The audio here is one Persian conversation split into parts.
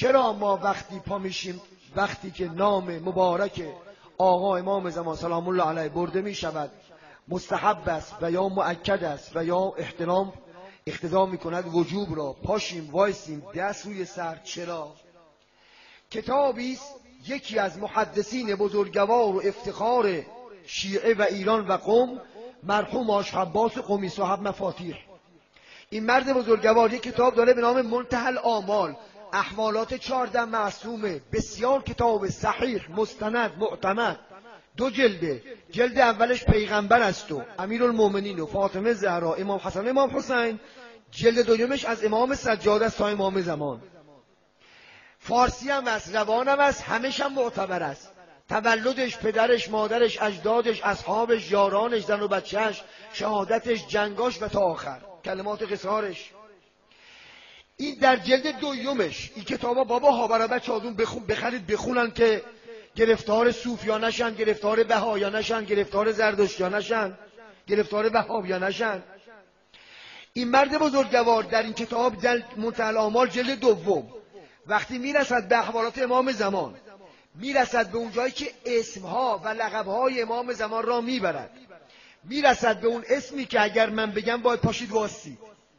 چرا ما وقتی پا میشیم، وقتی که نام مبارک آقا امام زمان سلام الله علیه برده می شود مستحب است و یا مؤکد است و یا احترام اقتضا می کند وجوب را، پاشیم وایسیم دست روی سر؟ چرا؟ کتابی است یکی از محدثین بزرگوار و افتخار شیعه و ایران و قم، مرحوم آش عباس قمی صاحب مفاتیح. این مرد بزرگوار یک کتاب داره به نام منتهی الآمال، احوالات 14 معصومه، بسیار کتاب صحیح مستند معتمد، 2 جلده. جلد اولش پیغمبر است و امیرالمومنین و فاطمه زهرا، امام حسن امام حسین. جلد دومش از امام سجاد است تا امام زمان. فارسی هم است، روان هم است، همش هم معتبر است. تولدش، پدرش، مادرش، اجدادش، اصحابش، یارانش، زن و بچهش، شهادتش، جنگاش و تا آخر کلمات قصارش. این در جلد دومش. این کتابا بابا ها برای بچه‌هاتون بخرید بخونن که گرفتار صوفیا نشن، گرفتار بهایا نشن، گرفتار زردشتیا نشن، گرفتار وهابیا نشن. این مرد بزرگوار در این کتاب منتهی الآمال جلد دوم وقتی میرسد به احوالات امام زمان، میرسد به اون جایی که اسمها و لقبهای امام زمان را میبرد، میرسد به اون اسمی که اگر من بگم باید پاشید واسید.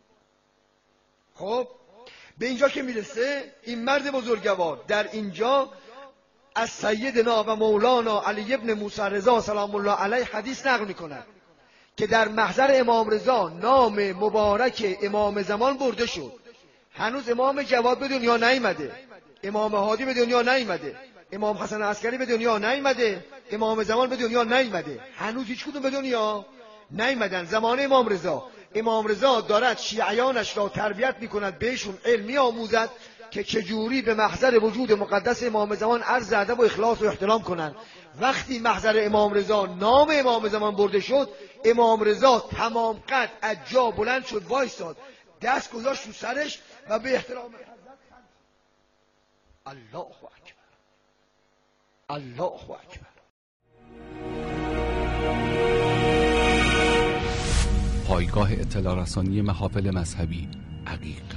خب به اینجا که میرسه، این مرد بزرگوار در اینجا از سیدنا و مولانا علی ابن موسی رضا سلام الله علیه حدیث نقل میکند که در محضر امام رضا نام مبارک امام زمان برده شد. هنوز امام جواد به دنیا نیامده، امام هادی به دنیا نیامده، امام حسن عسکری به دنیا نیامده، امام زمان به دنیا نیامده، هنوز هیچ کدوم به دنیا نیامدن. زمان امام رضا، امام رضا دارد شیعیانش را تربیت میکند، بهشون علم میآموزد که چجوری به محضر وجود مقدس امام زمان عرض ادب و اخلاص و احترام کنند. وقتی محضر امام رضا نام امام زمان برده شد، امام رضا تمام قد از جا بلند شد، وایساد، دست گذاشت رو سرش و به احترام الله اکبر، الله اکبر. پایگاه اطلاع رسانی محافل مذهبی عقیق.